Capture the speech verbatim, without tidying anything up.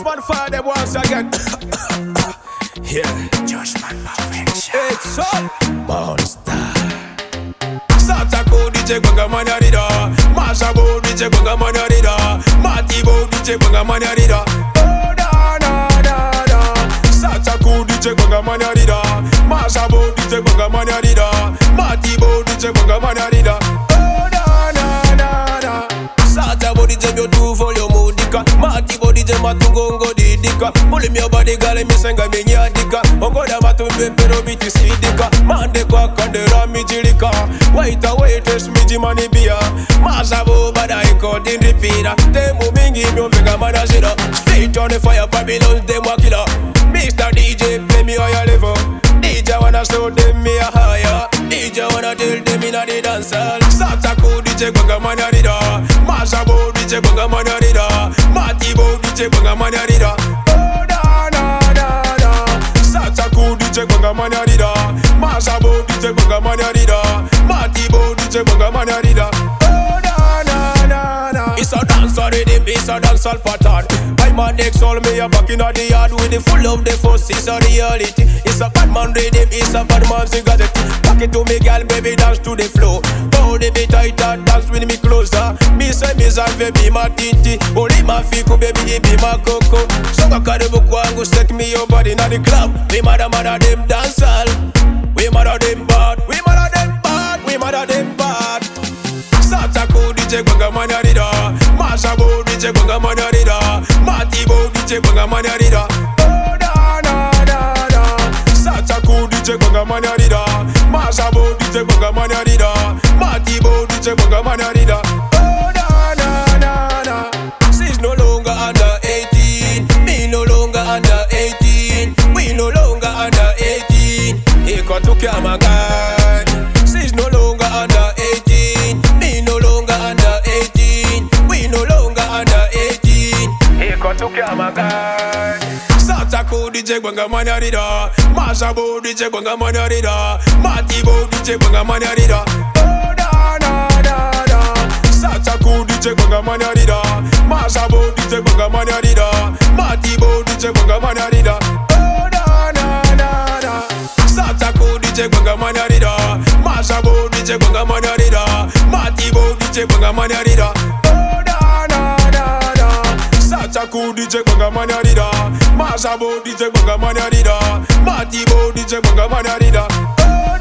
one for them once again. Yeah, Judgment Perfection. it's all monster. Satako D J Gonga Manarida, Masabo D J Gonga Manarida, Matibo D J Gonga Manarida. Oh da da da da. Satako D J Gonga Manarida, Masabo D J Gonga Manarida, Matibo D J Gonga Manarida. Oh da da da da. Satabo D J Biotu for your modika, Matibo D J Matungongo Didika. Pull me your body, girl, me senga me nyadika. Ongoda matumbe pero biti sidika. Mande kwa kandera mi jirika. Wait a wait, es mi jimani bia. Masabo bada iko din repeater. Demo mingi mi omega manajira. Straight on the fire, Babylon dem wakila. Mister D J play me higher level. D J wanna show them me a higher. D J wanna tell them inna the dance hall. Satako D J Gonga Manarida, Masabo D J Gonga Manarida, Matibo D J Gonga Manarida. Oh da da da da. Satako D J Gonga Manarida, Masabo D J Gonga Manarida, Matibo D J Gonga Manarida. Oh da da da da. It's a dance rhythm, it's a dancehall pattern. My man next all me a back inna the yard with the full of the force. It's a reality. It's a bad man rhythm, it's a bad man cigarette. Back it to me, girl, baby, dance to the flow. Hold me tighter, dance with me closer. Me say me salve, be my titi. Only my fiku, baby, it be my coco. So I carry book wangu, set me your body inna the club. We mother mother them dancehall. We mother them bad. We mother them bad. We mother them bad. Satako D J Gonga Manarida, Masabo D J Gonga Manarida, Matibo D J Gonga Manarida. Oh da da da da. Satako D J Gonga Manarida, Masabo D J Gonga Manarida, Matibo D J Gonga Manarida. Oh da da da da. She's no longer under eighteen, me no longer under eighteen, we no longer under eighteen. Iko tuke amagai. She's no longer under eighteen, me no longer under eighteen, we no longer under eighteen. Iko tuke amagai. Satako D J Gonga Manarida, Masabo D J Gonga Manarida, Matibo D J Gonga Manarida. Oh da da da da. Satako D J Gonga Manarida, Masabo D J Gonga Manarida, Matibo D J Gonga Manarida. Oh da da da da. Satako D J Gonga Manarida, Masabo D J Gonga Manarida, Matibo D J Gonga Manarida. Oh da da da da. Satako D J Gonga Manarida, Masabo D J Gonga Manarida, Matibo D J Gonga Manarida. Oh